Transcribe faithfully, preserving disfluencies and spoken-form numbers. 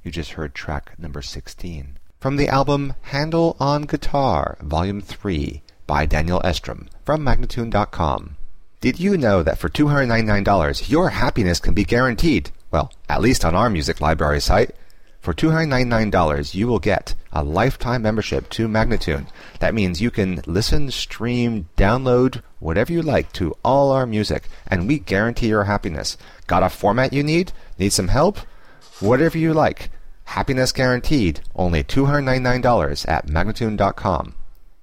You just heard track number sixteen. From the album Handle on Guitar, Volume three, by Daniel Estrom, from Magnatune dot com. Did you know that for two hundred ninety-nine dollars your happiness can be guaranteed? Well, at least on our music library site. For two hundred ninety-nine dollars you will get a lifetime membership to Magnatune. That means you can listen, stream, download, whatever you like to all our music, and we guarantee your happiness. Got a format you need? Need some help? Whatever you like. Happiness guaranteed. Only two hundred ninety-nine dollars at Magnatune dot com.